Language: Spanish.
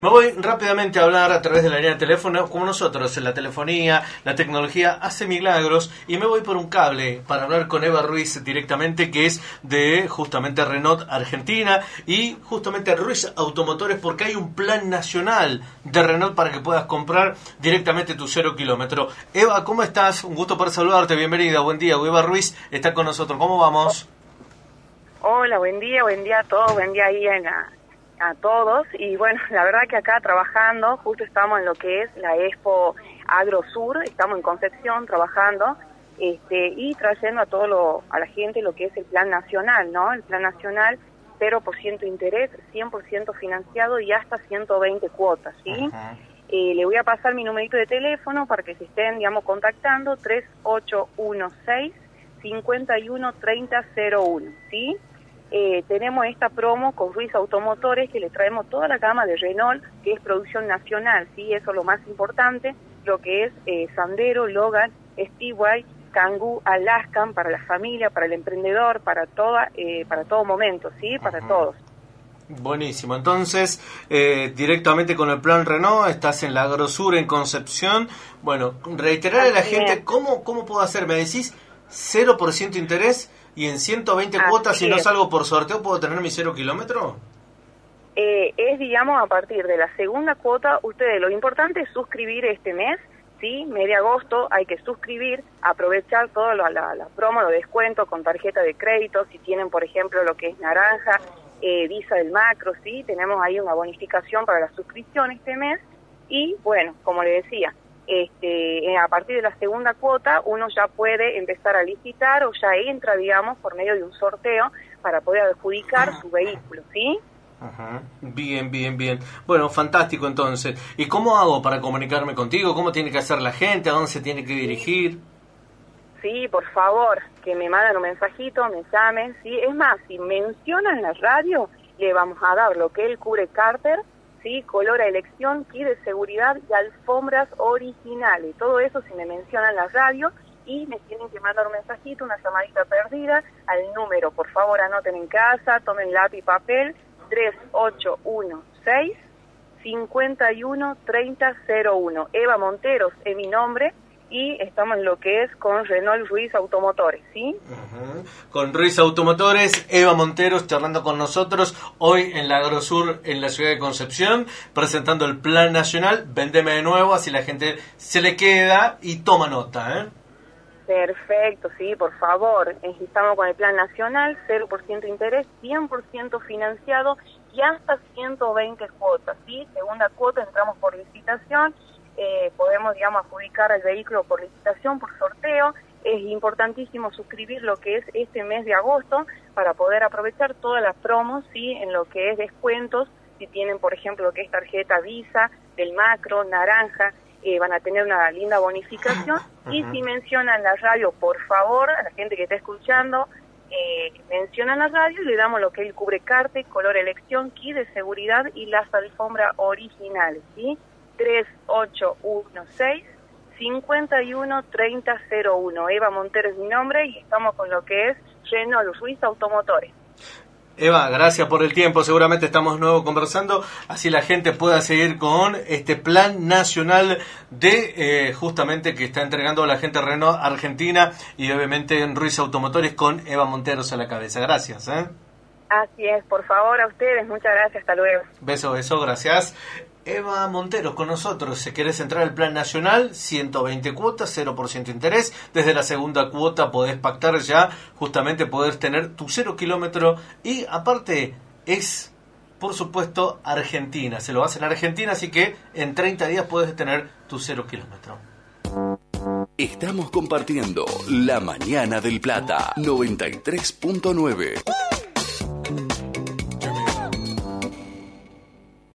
Me voy rápidamente a hablar a través de la línea de teléfono, como nosotros, en la telefonía, la tecnología hace milagros, y me voy por un cable para hablar con Eva Ruiz directamente, que es de justamente Renault Argentina y justamente Ruiz Automotores, porque hay un plan nacional de Renault para que puedas comprar directamente tu 0 kilómetro. Eva, ¿cómo estás? Un gusto poder saludarte, bienvenida, buen día. Eva Ruiz está con nosotros, ¿cómo vamos? Hola, buen día a todos, buen día ahí a todos. Y bueno, la verdad que acá trabajando, justo estamos en lo que es la Expo AgroSur, estamos en Concepción trabajando y trayendo a la gente lo que es el plan nacional, ¿no? El plan nacional, 0% interés, 100% financiado y hasta 120 cuotas, ¿sí? Le voy a pasar mi numerito de teléfono para que se estén, digamos, contactando, 3816-513001, ¿sí? Tenemos esta promo con Ruiz Automotores, que le traemos toda la gama de Renault, que es producción nacional, ¿sí? Eso es lo más importante, lo que es Sandero, Logan, Stewart, Kangoo, Alaskan, para la familia, para el emprendedor, para todo momento, ¿sí? Para todos. Buenísimo, entonces directamente con el plan Renault, estás en la AgroSur en Concepción. Bueno, reiterar a la gente, ¿cómo puedo hacer? Me decís 0% interés y en 120 cuotas, si no salgo por sorteo, ¿puedo tener mi 0 kilómetro? Es, digamos, a partir de la segunda cuota, lo importante es suscribir este mes, ¿sí? Mes de agosto hay que suscribir, aprovechar todo la promo, los descuentos con tarjeta de crédito, si tienen, por ejemplo, lo que es naranja, Visa del Macro, ¿sí? Tenemos ahí una bonificación para la suscripción este mes, y bueno, como le decía, a partir de la segunda cuota uno ya puede empezar a licitar o ya entra, digamos, por medio de un sorteo para poder adjudicar su vehículo, ¿sí? Ajá. Bien. Bueno, fantástico entonces. ¿Y cómo hago para comunicarme contigo? ¿Cómo tiene que hacer la gente? ¿A dónde se tiene que dirigir? Sí, por favor, que me manden un mensajito, me llamen, ¿sí? Es más, si mencionan la radio, le vamos a dar lo que él cubre cárter, ¿sí? Color a elección, kit de seguridad y alfombras originales. Todo eso si me mencionan la radio, y me tienen que mandar un mensajito, una llamadita perdida al número. Por favor, anoten en casa, tomen lápiz y papel, 3816-513001. Eva Monteros es mi nombre, y estamos en lo que es con Renault Ruiz Automotores, ¿sí? Con Ruiz Automotores, Eva Monteros charlando con nosotros hoy en la AgroSur en la ciudad de Concepción, presentando el plan nacional. Vendeme de nuevo, así la gente se le queda y toma nota, ¿eh? Perfecto, sí, por favor. Estamos con el plan nacional, 0% interés, 100% financiado y hasta 120 cuotas, ¿sí? Segunda cuota, entramos por licitación. Podemos, digamos, adjudicar el vehículo por licitación, por sorteo. Es importantísimo suscribir lo que es este mes de agosto para poder aprovechar todas las promos, ¿sí? En lo que es descuentos, si tienen, por ejemplo, lo que es tarjeta Visa, del Macro, naranja, van a tener una linda bonificación. Y si mencionan la radio, por favor, a la gente que está escuchando, mencionan la radio y le damos lo que él cubre carte, color elección, kit de seguridad y las alfombras originales, ¿sí? 3816-513001. Eva Montero es mi nombre y estamos con lo que es Renault Ruiz Automotores. Eva, gracias por el tiempo. Seguramente estamos nuevo conversando, así la gente pueda seguir con este plan nacional de justamente que está entregando la gente Renault Argentina y obviamente en Ruiz Automotores con Eva Monteros a la cabeza. Gracias. Así es, por favor, a ustedes. Muchas gracias. Hasta luego. Beso, gracias. Eva Monteros con nosotros. Si querés entrar al plan nacional, 120 cuotas, 0% interés. Desde la segunda cuota podés pactar ya, justamente podés tener tu 0 kilómetro. Y aparte es, por supuesto, Argentina. Se lo hacen en Argentina, así que en 30 días podés tener tu 0 kilómetro. Estamos compartiendo La Mañana del Plata 93.9.